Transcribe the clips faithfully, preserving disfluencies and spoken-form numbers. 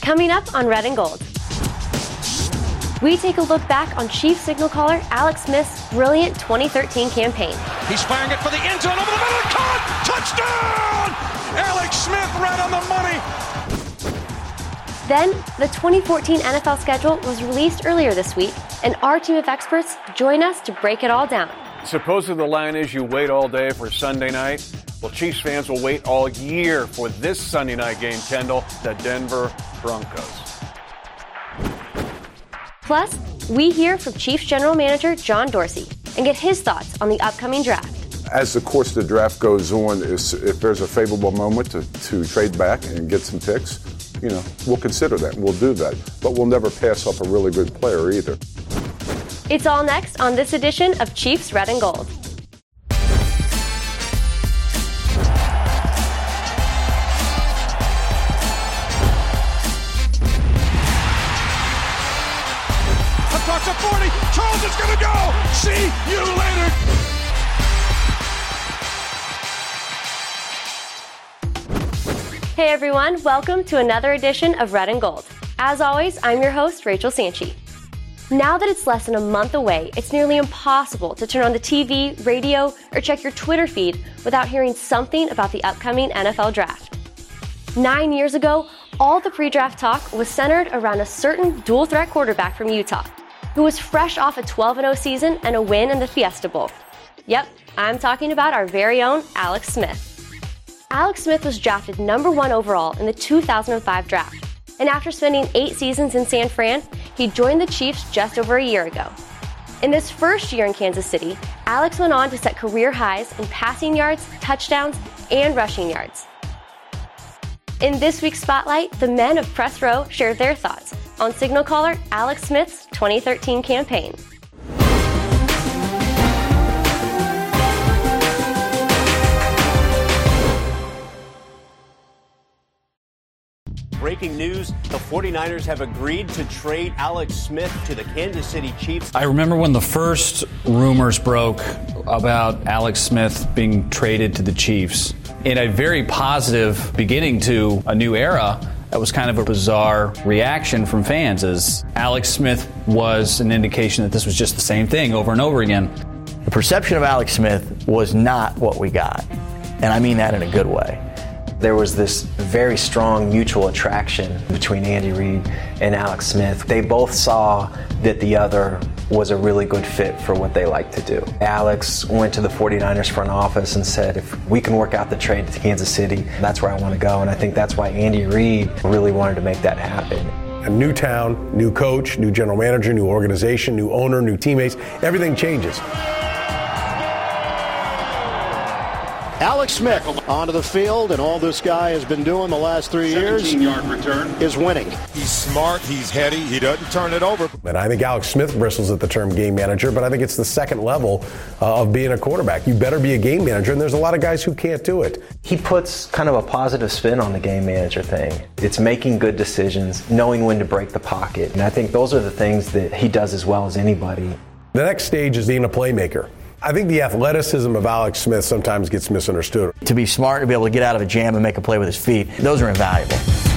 Coming up on Red and Gold, we take a look back on Chief signal caller Alex Smith's brilliant twenty thirteen campaign. He's firing it for the end zone, over the middle, caught! Touchdown! Alex Smith right on the money. Then, the twenty fourteen N F L schedule was released earlier this week, and our team of experts join us to break it all down. Supposedly the line is you wait all day for Sunday night. Well, Chiefs fans will wait all year for this Sunday night game, Kendall, the Denver Broncos. Plus, we hear from Chiefs General Manager John Dorsey and get his thoughts on the upcoming draft. As the course of the draft goes on, if there's a favorable moment to, to trade back and get some picks, you know, we'll consider that and we'll do that. But we'll never pass up a really good player either. It's all next on this edition of Chiefs Red and Gold. Across the forty, Charles is going to go! See you later! Hey everyone, welcome to another edition of Red and Gold. As always, I'm your host, Rachel Sanchi. Now that it's less than a month away, it's nearly impossible to turn on the T V, radio, or check your Twitter feed without hearing something about the upcoming N F L draft. Nine years ago, all the pre-draft talk was centered around a certain dual-threat quarterback from Utah, who was fresh off a twelve and oh season and a win in the Fiesta Bowl. Yep, I'm talking about our very own Alex Smith. Alex Smith was drafted number one overall in the two thousand five draft, and after spending eight seasons in San Fran, he joined the Chiefs just over a year ago. In this first year in Kansas City, Alex went on to set career highs in passing yards, touchdowns, and rushing yards. In this week's Spotlight, the men of Press Row shared their thoughts on signal caller Alex Smith's twenty thirteen campaign. Breaking news, the forty-niners have agreed to trade Alex Smith to the Kansas City Chiefs. I remember when the first rumors broke about Alex Smith being traded to the Chiefs. In a very positive beginning to a new era, that was kind of a bizarre reaction from fans, as Alex Smith was an indication that this was just the same thing over and over again. The perception of Alex Smith was not what we got, and I mean that in a good way. There was this very strong mutual attraction between Andy Reid and Alex Smith. They both saw that the other was a really good fit for what they like to do. Alex went to the forty-niners front office and said, if we can work out the trade to Kansas City, that's where I want to go. And I think that's why Andy Reid really wanted to make that happen. A new town, new coach, new general manager, new organization, new owner, new teammates, everything changes. Alex Smith onto the field, and all this guy has been doing the last three years seventeen-yard return. Is winning. He's smart, he's heady, he doesn't turn it over. And I think Alex Smith bristles at the term game manager, but I think it's the second level uh, of being a quarterback. You better be a game manager, and there's a lot of guys who can't do it. He puts kind of a positive spin on the game manager thing. It's making good decisions, knowing when to break the pocket. And I think those are the things that he does as well as anybody. The next stage is being a playmaker. I think the athleticism of Alex Smith sometimes gets misunderstood. To be smart, to be able to get out of a jam and make a play with his feet, those are invaluable.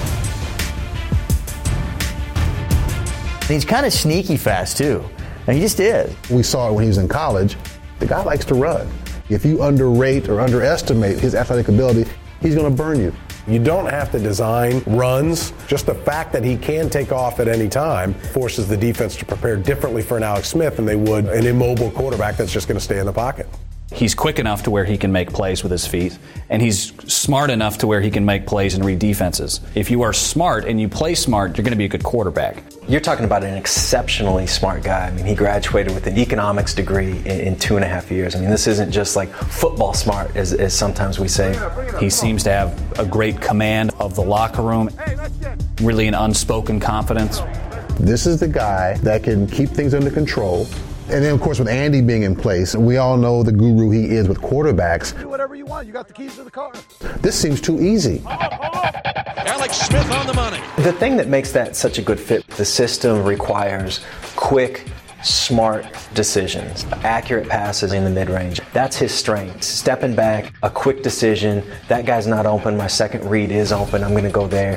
And he's kind of sneaky fast, too. And he just is. We saw it when he was in college. The guy likes to run. If you underrate or underestimate his athletic ability, he's going to burn you. You don't have to design runs. Just the fact that he can take off at any time forces the defense to prepare differently for an Alex Smith than they would an immobile quarterback that's just going to stay in the pocket. He's quick enough to where he can make plays with his feet, and he's smart enough to where he can make plays and read defenses. If you are smart and you play smart, you're going to be a good quarterback. You're talking about an exceptionally smart guy. I mean, he graduated with an economics degree in, in two and a half years. I mean, this isn't just like football smart, as, as sometimes we say. He seems to have a great command of the locker room, really an unspoken confidence. This is the guy that can keep things under control. And then, of course, with Andy being in place, we all know the guru he is with quarterbacks. Do whatever you want. You got the keys to the car. This seems too easy. Alex Smith on the money. The thing that makes that such a good fit, the system requires quick, smart decisions, accurate passes in the mid-range. That's his strength. Stepping back, a quick decision. That guy's not open. My second read is open. I'm going to go there.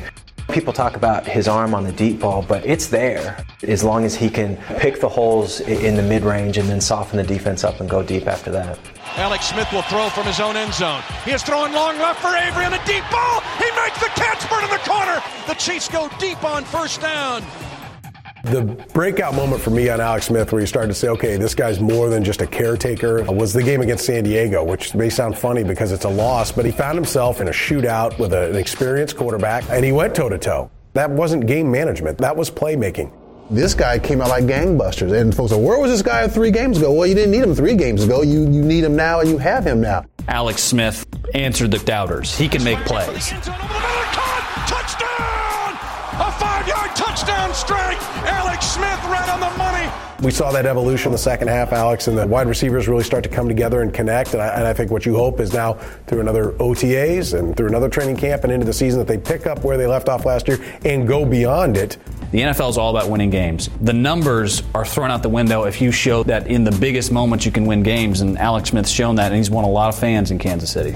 People talk about his arm on the deep ball, but it's there as long as he can pick the holes in the mid-range and then soften the defense up and go deep after that. Alex Smith will throw from his own end zone. He is throwing long left for Avery on the deep ball. He makes the catch, burn in the corner. The Chiefs go deep on first down. The breakout moment for me on Alex Smith, where you started to say, okay, this guy's more than just a caretaker, was the game against San Diego, which may sound funny because it's a loss, but he found himself in a shootout with a, an experienced quarterback, and he went toe-to-toe. That wasn't game management. That was playmaking. This guy came out like gangbusters, and folks said, where was this guy three games ago? Well, you didn't need him three games ago. You, you need him now, and you have him now. Alex Smith answered the doubters. He can make plays. Touchdown! A five-yard touchdown strike. Alex Smith right on the money. We saw that evolution in the second half, Alex, and the wide receivers really start to come together and connect. And I, and I think what you hope is now through another O T As and through another training camp and into the season that they pick up where they left off last year and go beyond it. The N F L is all about winning games. The numbers are thrown out the window if you show that in the biggest moments you can win games, and Alex Smith's shown that, and he's won a lot of fans in Kansas City.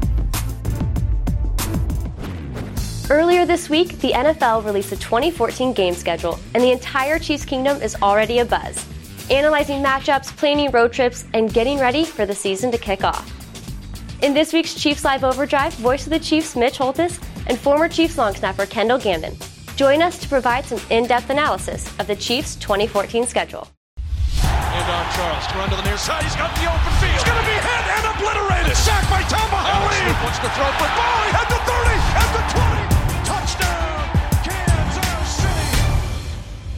Earlier this week, the N F L released a twenty fourteen game schedule, and the entire Chiefs Kingdom is already abuzz, analyzing matchups, planning road trips, and getting ready for the season to kick off. In this week's Chiefs Live Overdrive, voice of the Chiefs Mitch Holthus and former Chiefs long snapper Kendall Gambin join us to provide some in-depth analysis of the Chiefs' twenty fourteen schedule. And on Charles to run to the near side. He's got the open field. He's going to be hit and obliterated. Sacked by Tomahawk. Wants to throw for ball. He had the thirty, at the twenty. Touchdown, Kansas City.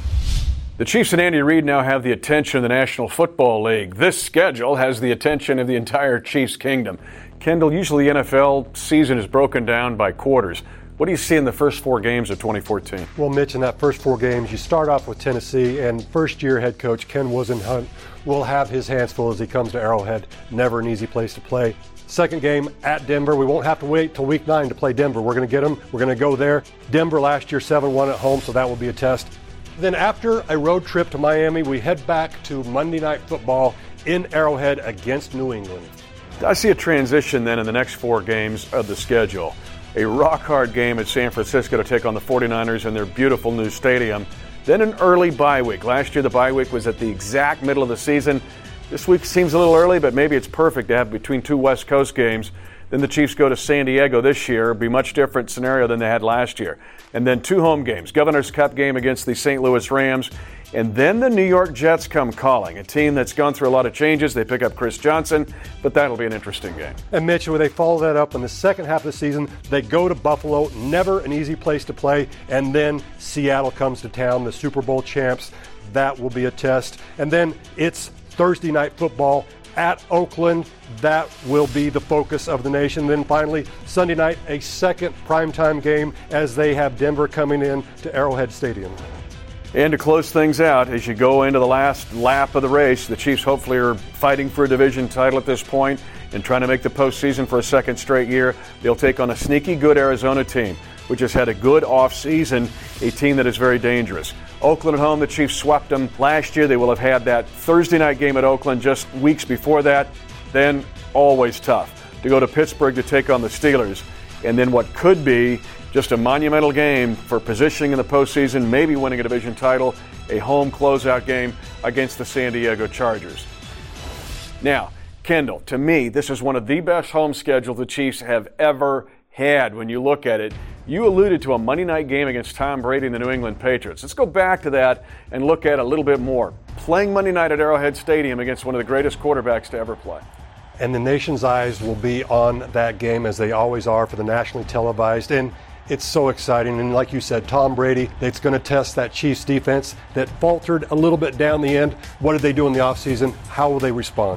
The Chiefs and Andy Reid now have the attention of the National Football League. This schedule has the attention of the entire Chiefs Kingdom. Kendall, usually the N F L season is broken down by quarters. What do you see in the first four games of twenty fourteen? Well, Mitch, in that first four games, you start off with Tennessee, and first-year head coach Ken Whisenhunt will have his hands full as he comes to Arrowhead. Never an easy place to play. Second game at Denver. We won't have to wait till week nine to play Denver. We're going to get them. We're going to go there. Denver last year, seven one at home, so that will be a test. Then after a road trip to Miami, we head back to Monday Night Football in Arrowhead against New England. I see a transition then in the next four games of the schedule. A rock-hard game at San Francisco to take on the forty-niners in their beautiful new stadium. Then an early bye week. Last year the bye week was at the exact middle of the season. This week seems a little early, but maybe it's perfect to have between two West Coast games. Then the Chiefs go to San Diego this year. It'll be a much different scenario than they had last year. And then two home games. Governor's Cup game against the Saint Louis Rams. And then the New York Jets come calling, a team that's gone through a lot of changes. They pick up Chris Johnson, but that'll be an interesting game. And Mitch, where they follow that up in the second half of the season, they go to Buffalo, never an easy place to play, and then Seattle comes to town, the Super Bowl champs. That will be a test. And then it's Thursday Night Football at Oakland. That will be the focus of the nation. Then finally, Sunday night, a second primetime game as they have Denver coming in to Arrowhead Stadium. And to close things out, as you go into the last lap of the race, the Chiefs hopefully are fighting for a division title at this point and trying to make the postseason for a second straight year. They'll take on a sneaky good Arizona team, which has had a good offseason, a team that is very dangerous. Oakland at home, the Chiefs swept them last year. They will have had that Thursday night game at Oakland just weeks before that. Then always tough to go to Pittsburgh to take on the Steelers. And then what could be just a monumental game for positioning in the postseason, maybe winning a division title, a home closeout game against the San Diego Chargers. Now, Kendall, to me, this is one of the best home schedules the Chiefs have ever had when you look at it. You alluded to a Monday night game against Tom Brady and the New England Patriots. Let's go back to that and look at it a little bit more. Playing Monday night at Arrowhead Stadium against one of the greatest quarterbacks to ever play. And the nation's eyes will be on that game, as they always are, for the nationally televised. And it's so exciting. And like you said, Tom Brady, it's going to test that Chiefs defense that faltered a little bit down the end. What did they do in the offseason? How will they respond?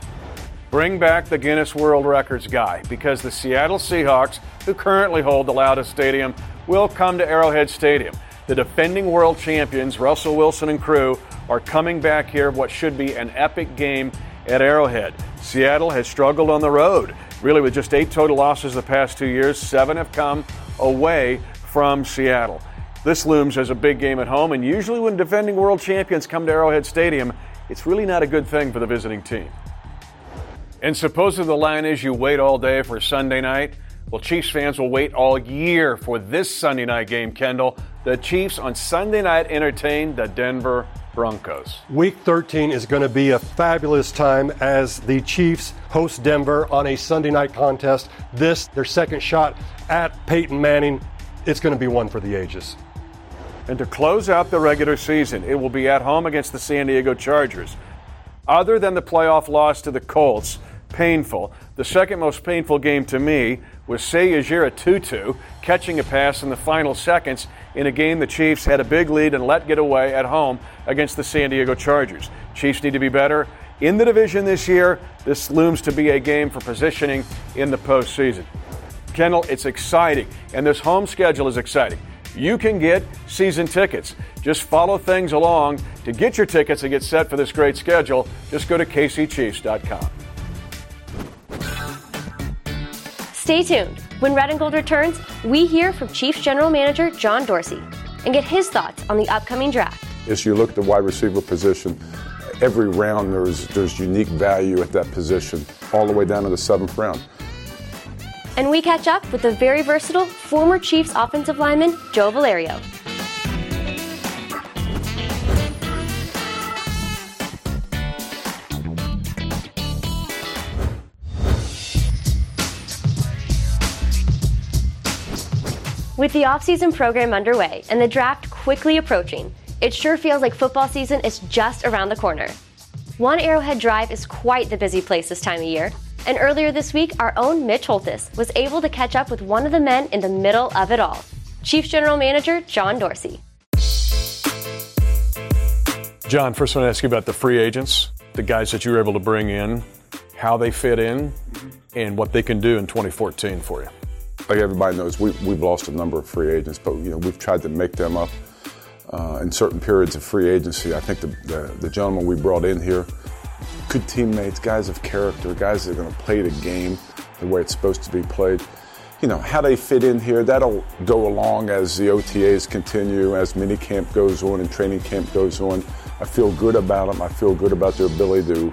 Bring back the Guinness World Records guy, because the Seattle Seahawks, who currently hold the loudest stadium, will come to Arrowhead Stadium. The defending world champions, Russell Wilson and crew, are coming back here, what should be an epic game at Arrowhead. Seattle has struggled on the road, really with just eight total losses the past two years. Seven have come away from Seattle. This looms as a big game at home, and usually when defending world champions come to Arrowhead Stadium, it's really not a good thing for the visiting team. And supposing the line is you wait all day for Sunday night, Well, Chiefs fans will wait all year for this Sunday night game, Kendall. The Chiefs on Sunday night entertain the Denver Broncos. Week thirteen is going to be a fabulous time as the Chiefs host Denver on a Sunday night contest. This, their second shot at Peyton Manning. It's going to be one for the ages. And to close out the regular season, it will be at home against the San Diego Chargers. Other than the playoff loss to the Colts, painful. The second most painful game to me was Seye Ujiri-Tutu catching a pass in the final seconds in a game the Chiefs had a big lead and let get away at home against the San Diego Chargers. Chiefs need to be better in the division this year. This looms to be a game for positioning in the postseason. Kendall, it's exciting, and this home schedule is exciting. You can get season tickets. Just follow things along. To get your tickets and get set for this great schedule, just go to K C Chiefs dot com. Stay tuned. When Red and Gold returns, we hear from Chiefs General Manager John Dorsey and get his thoughts on the upcoming draft. As you look at the wide receiver position, every round there's there's unique value at that position, all the way down to the seventh round. And we catch up with the very versatile former Chiefs offensive lineman Joe Valerio. With the offseason program underway and the draft quickly approaching, it sure feels like football season is just around the corner. One Arrowhead Drive is quite the busy place this time of year, and earlier this week, our own Mitch Holthus was able to catch up with one of the men in the middle of it all, Chiefs General Manager John Dorsey. John, first I want to ask you about the free agents, the guys that you were able to bring in, how they fit in, and what they can do in twenty fourteen for you. Like everybody knows, we, we've lost a number of free agents, but you know we've tried to make them up uh, in certain periods of free agency. I think the, the, the gentleman we brought in here, good teammates, guys of character, guys that are going to play the game the way it's supposed to be played. You know, how they fit in here, that'll go along as the O T As continue, as minicamp goes on and training camp goes on. I feel good about them. I feel good about their ability to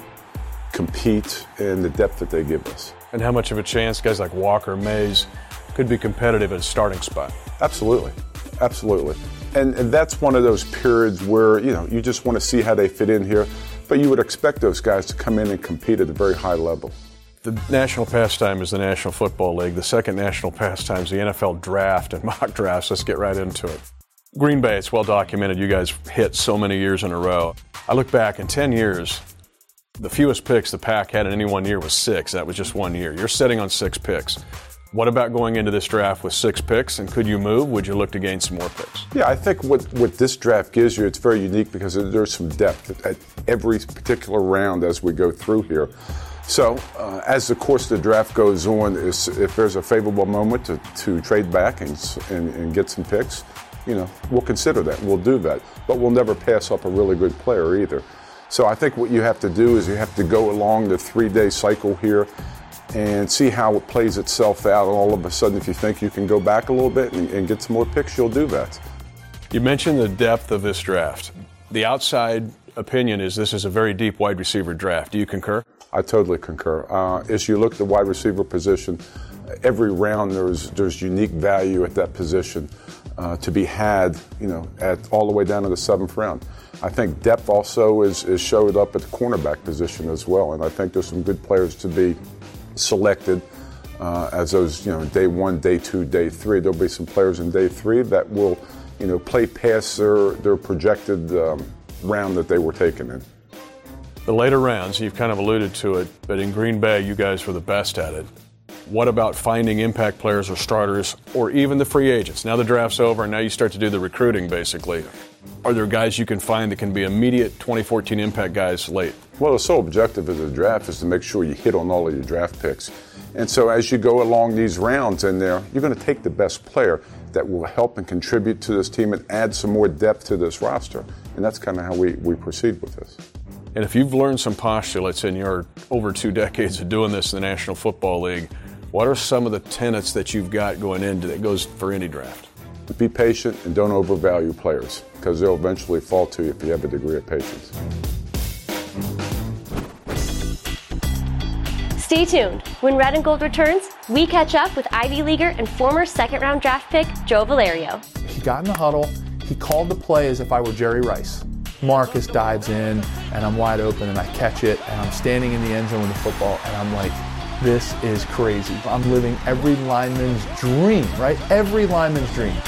compete and the depth that they give us. And how much of a chance guys like Walker, Mays could be competitive at a starting spot? Absolutely. Absolutely. And, and that's one of those periods where, you know, you just want to see how they fit in here. But you would expect those guys to come in and compete at a very high level. The national pastime is the National Football League. The second national pastime is the N F L draft and mock drafts. Let's get right into it. Green Bay, it's well documented. You guys hit so many years in a row. I look back in ten years, the fewest picks the Pack had in any one year was six. That was just one year. You're sitting on six picks. What about going into this draft with six picks, and could you move? Would you look to gain some more picks? Yeah, I think what, what this draft gives you, it's very unique because there's some depth at every particular round as we go through here. So uh, as the course of the draft goes on, is, if there's a favorable moment to, to trade back and, and, and get some picks, you know, we'll consider that. We'll do that. But we'll never pass up a really good player either. So I think what you have to do is you have to go along the three-day cycle here and see how it plays itself out. And all of a sudden, if you think you can go back a little bit and, and get some more picks, you'll do that. You mentioned the depth of this draft. The outside opinion is this is a very deep wide receiver draft. Do you concur? I totally concur. Uh, as you look at the wide receiver position, every round there's there's unique value at that position uh, to be had, you know, at all the way down to the seventh round. I think depth also is, is showed up at the cornerback position as well, and I think there's some good players to be selected uh, as those, you know, day one, day two, day three. There'll be some players in day three that will, you know, play past their, their projected um, round that they were taken in. The later rounds, you've kind of alluded to it, but in Green Bay, you guys were the best at it. What about finding impact players or starters or even the free agents? Now the draft's over and now you start to do the recruiting, basically. Are there guys you can find that can be immediate twenty fourteen impact guys late? Well, the sole objective of the draft is to make sure you hit on all of your draft picks. And so as you go along these rounds in there, you're going to take the best player that will help and contribute to this team and add some more depth to this roster. And that's kind of how we, we proceed with this. And if you've learned some postulates in your over two decades of doing this in the National Football League, what are some of the tenets that you've got going into that goes for any draft? Be patient and don't overvalue players because they'll eventually fall to you if you have a degree of patience. Stay Stay tuned. When Red and Gold returns, we catch up with Ivy Leaguer and former second-round draft pick Joe Valerio. He got in the huddle. He called the play as if I were Jerry Rice. Marcus dives in, and I'm wide open, and I catch it, and I'm standing in the end zone with the football, and I'm like, this is crazy. I'm living every lineman's dream, right? Every lineman's dream.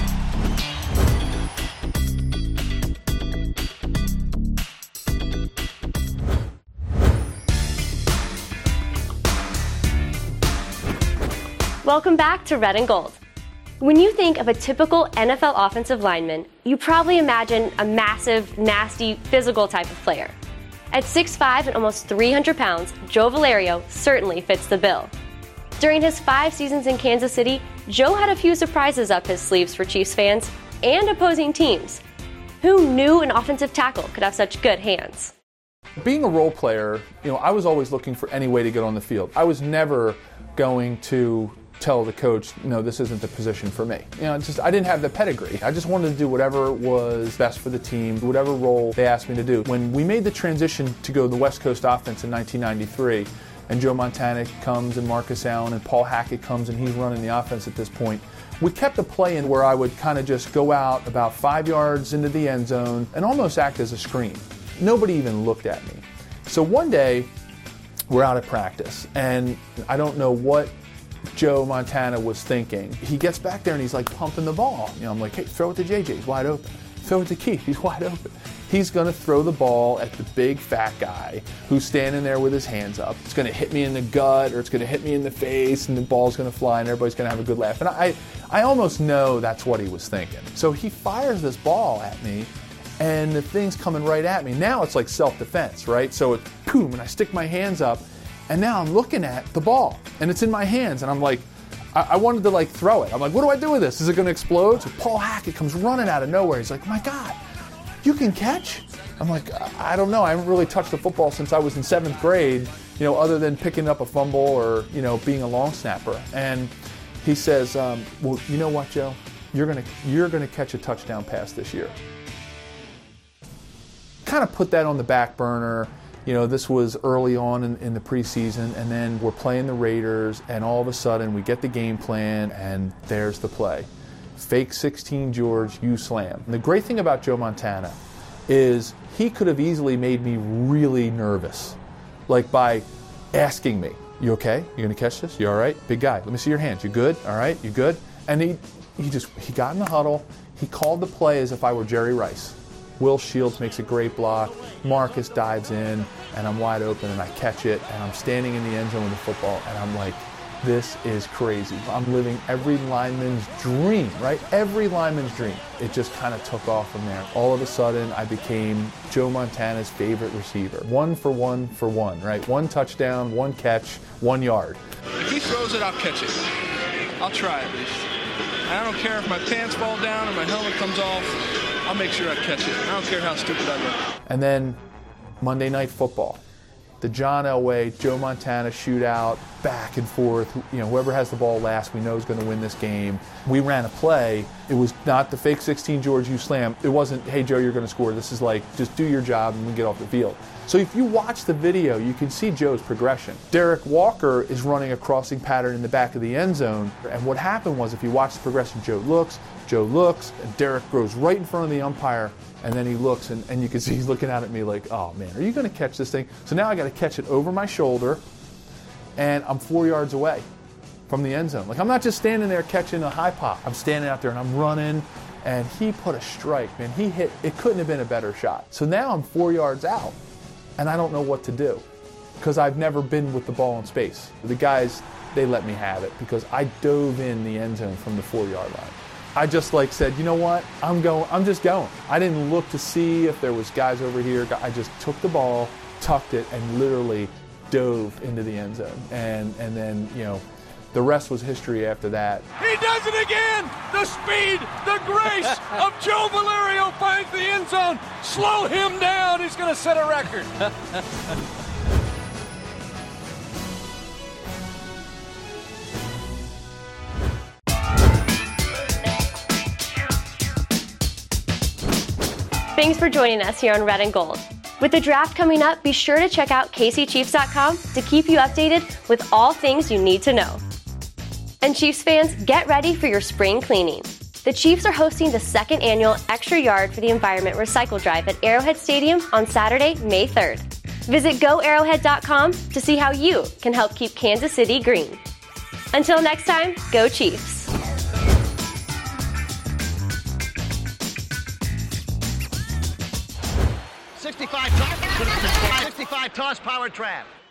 Welcome back to Red and Gold. When you think of a typical N F L offensive lineman, you probably imagine a massive, nasty, physical type of player. At six five and almost three hundred pounds, Joe Valerio certainly fits the bill. During his five seasons in Kansas City, Joe had a few surprises up his sleeves for Chiefs fans and opposing teams. Who knew an offensive tackle could have such good hands? Being a role player, you know, I was always looking for any way to get on the field. I was never going to tell the coach, no, this isn't the position for me. You know, it's just I didn't have the pedigree. I just wanted to do whatever was best for the team, whatever role they asked me to do. When we made the transition to go to the West Coast offense in nineteen ninety-three, and Joe Montana comes and Marcus Allen and Paul Hackett comes and he's running the offense at this point, we kept a play in where I would kind of just go out about five yards into the end zone and almost act as a screen. Nobody even looked at me. So one day, we're out at practice, and I don't know what Joe Montana was thinking. He gets back there and he's like pumping the ball. You know, I'm like, hey, throw it to J J, he's wide open. Throw it to Keith, he's wide open. He's gonna throw the ball at the big fat guy who's standing there with his hands up. It's gonna hit me in the gut or it's gonna hit me in the face and the ball's gonna fly and everybody's gonna have a good laugh. And I, I almost know that's what he was thinking. So he fires this ball at me and the thing's coming right at me. Now it's like self-defense, right? So it's boom, and I stick my hands up. And now I'm looking at the ball, and it's in my hands, and I'm like, I, I wanted to like throw it. I'm like, what do I do with this? Is it gonna explode? So Paul Hackett comes running out of nowhere. He's like, my God, you can catch? I'm like, I don't know. I haven't really touched the football since I was in seventh grade, you know, other than picking up a fumble or, you know, being a long snapper. And he says, um, well, you know what, Joe? You're gonna, you're gonna catch a touchdown pass this year. Kind of put that on the back burner. You know, this was early on in, in the preseason, and then we're playing the Raiders, and all of a sudden we get the game plan, and there's the play. Fake sixteen George, you slam. And the great thing about Joe Montana is he could have easily made me really nervous, like by asking me, you okay? You gonna catch this? You all right? Big guy, let me see your hands. You good? All right? You good? And he, he just, he got in the huddle. He called the play as if I were Jerry Rice. Will Shields makes a great block. Marcus dives in, and I'm wide open, and I catch it, and I'm standing in the end zone with the football, and I'm like, this is crazy. I'm living every lineman's dream, right? Every lineman's dream. It just kind of took off from there. All of a sudden, I became Joe Montana's favorite receiver. One for one for one, right? One touchdown, one catch, one yard. If he throws it, I'll catch it. I'll try at least. I don't care if my pants fall down or my helmet comes off. I'll make sure I catch it. I don't care how stupid I look. And then Monday Night Football. The John Elway, Joe Montana shootout, back and forth. You know, whoever has the ball last, we know is going to win this game. We ran a play. It was not the fake sixteen George, you slam. It wasn't, hey, Joe, you're going to score. This is like, just do your job and we get off the field. So if you watch the video, you can see Joe's progression. Derek Walker is running a crossing pattern in the back of the end zone. And what happened was, if you watch the progression, Joe looks, Joe looks, and Derek goes right in front of the umpire, and then he looks, and, and you can see he's looking out at me like, oh man, are you going to catch this thing? So now I got to catch it over my shoulder, and I'm four yards away from the end zone. Like, I'm not just standing there catching a high pop. I'm standing out there and I'm running, and he put a strike, man. He hit, it couldn't have been a better shot. So now I'm four yards out, and I don't know what to do because I've never been with the ball in space. The guys, they let me have it because I dove in the end zone from the four-yard line. I just like said, you know what, I'm going, I'm just going. I didn't look to see if there was guys over here. I just took the ball, tucked it, and literally dove into the end zone. And, and then, you know, the rest was history after that. He does it again! The speed, the grace of Joe Valerio finds the end zone. Slow him down, he's going to set a record. Thanks for joining us here on Red and Gold. With the draft coming up, be sure to check out K C Chiefs dot com to keep you updated with all things you need to know. And Chiefs fans, get ready for your spring cleaning. The Chiefs are hosting the second annual Extra Yard for the Environment Recycle Drive at Arrowhead Stadium on Saturday, May third. Visit go arrowhead dot com to see how you can help keep Kansas City green. Until next time, go Chiefs. sixty-five toss, sixty-five toss power trap.